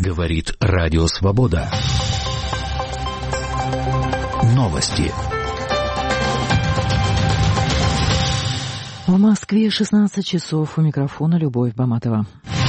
Говорит Радио Свобода. Новости. В Москве 16 часов. У микрофона Любовь Баматова.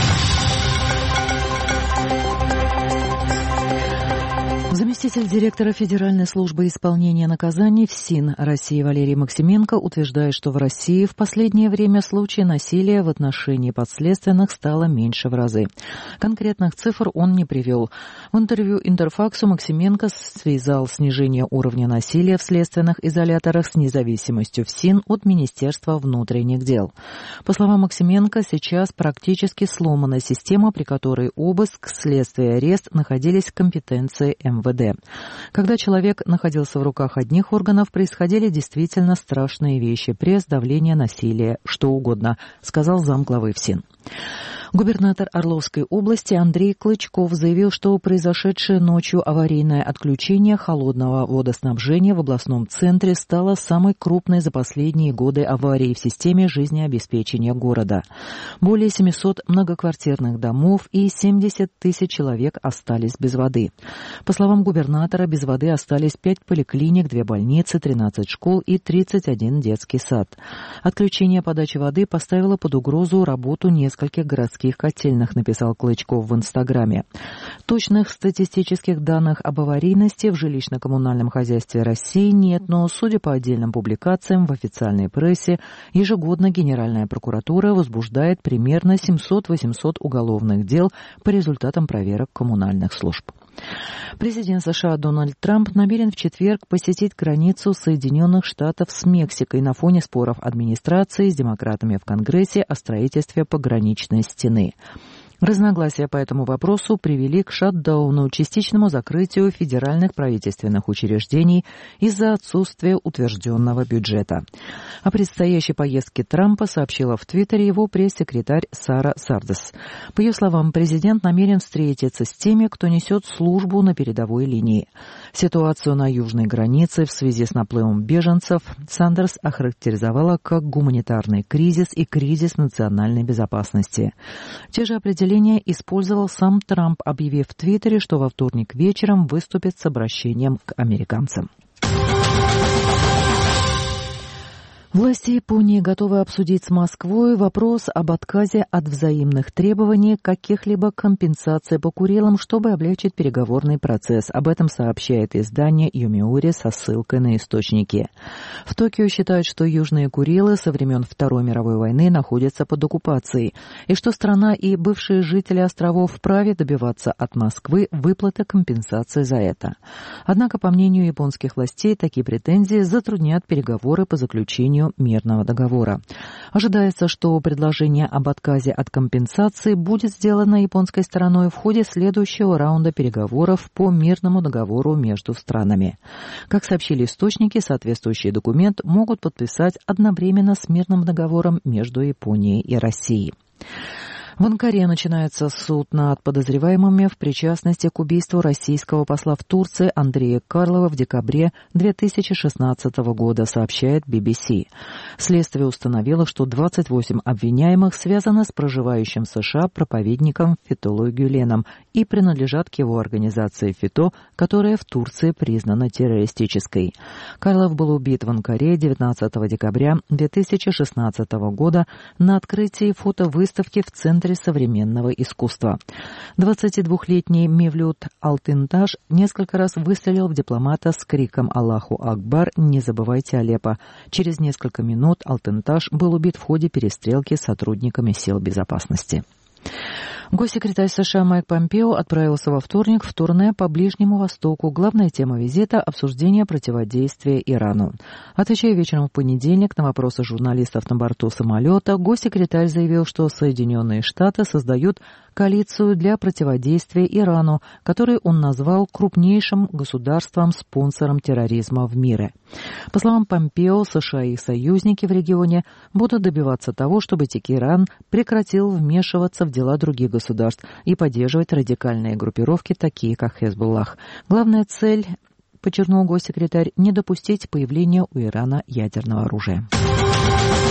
Заместитель директора Федеральной службы исполнения наказаний ФСИН России Валерий Максименко утверждает, что в России в последнее время случаев насилия в отношении подследственных стало меньше в разы. Конкретных цифр он не привел. В интервью Интерфаксу Максименко связал снижение уровня насилия в следственных изоляторах с независимостью ФСИН от Министерства внутренних дел. По словам Максименко, сейчас практически сломана система, при которой обыск, следствие и арест находились в компетенции МВД. Когда человек находился в руках одних органов, происходили действительно страшные вещи: пресс, давление, насилие, что угодно, сказал замглавы ФСИН. Губернатор Орловской области Андрей Клычков заявил, что произошедшее ночью аварийное отключение холодного водоснабжения в областном центре стало самой крупной за последние годы аварии в системе жизнеобеспечения города. Более 700 многоквартирных домов и 70 тысяч человек остались без воды. По словам губернатора, без воды остались 5 поликлиник, 2 больницы, 13 школ и 31 детский сад. Отключение подачи воды поставило под угрозу работу нескольких городских котельных, написал Клычков в Инстаграме. Точных статистических данных об аварийности в жилищно-коммунальном хозяйстве России нет, но, судя по отдельным публикациям в официальной прессе, ежегодно Генеральная прокуратура возбуждает примерно 700-800 уголовных дел по результатам проверок коммунальных служб. Президент США Дональд Трамп намерен в четверг посетить границу Соединенных Штатов с Мексикой на фоне споров администрации с демократами в Конгрессе о строительстве пограничной стены. Разногласия по этому вопросу привели к шатдауну, частичному закрытию федеральных правительственных учреждений из-за отсутствия утвержденного бюджета. О предстоящей поездке Трампа сообщила в Твиттере его пресс-секретарь Сара Сардес. По ее словам, президент намерен встретиться с теми, кто несет службу на передовой линии. Ситуацию на южной границе в связи с наплывом беженцев Сандерс охарактеризовала как гуманитарный кризис и кризис национальной безопасности. Те же определения использовал сам Трамп, объявив в Твиттере, что во вторник вечером выступит с обращением к американцам. Власти Японии готовы обсудить с Москвой вопрос об отказе от взаимных требований каких-либо компенсаций по Курилам, чтобы облегчить переговорный процесс. Об этом сообщает издание Юмиури со ссылкой на источники. В Токио считают, что Южные Курилы со времен Второй мировой войны находятся под оккупацией, и что страна и бывшие жители островов вправе добиваться от Москвы выплаты компенсации за это. Однако, по мнению японских властей, такие претензии затруднят переговоры по заключению мирного договора. Ожидается, что предложение об отказе от компенсации будет сделано японской стороной в ходе следующего раунда переговоров по мирному договору между странами. Как сообщили источники, соответствующий документ могут подписать одновременно с мирным договором между Японией и Россией. В Анкаре начинается суд над подозреваемыми в причастности к убийству российского посла в Турции Андрея Карлова в декабре 2016 года, сообщает BBC. Следствие установило, что 28 обвиняемых связаны с проживающим в США проповедником Фетхуллой Гюленом и принадлежат к его организации ФИТО, которая в Турции признана террористической. Карлов был убит в Анкаре 19 декабря 2016 года на открытии фотовыставки в Центре современного искусства. 22-летний Мевлют Алтынташ несколько раз выстрелил в дипломата с криком «Аллаху Акбар! Не забывайте Алеппо!». Через несколько минут Алтынташ был убит в ходе перестрелки с сотрудниками сил безопасности. Госсекретарь США Майк Помпео отправился во вторник в турне по Ближнему Востоку. Главная тема визита – обсуждение противодействия Ирану. Отвечая вечером в понедельник на вопросы журналистов на борту самолета, госсекретарь заявил, что Соединенные Штаты создают коалицию для противодействия Ирану, который он назвал крупнейшим государством-спонсором терроризма в мире. По словам Помпео, США и их союзники в регионе будут добиваться того, чтобы Тегеран прекратил вмешиваться в дела других государств и поддерживать радикальные группировки, такие как Хезболлах. Главная цель, подчеркнул госсекретарь, не допустить появления у Ирана ядерного оружия.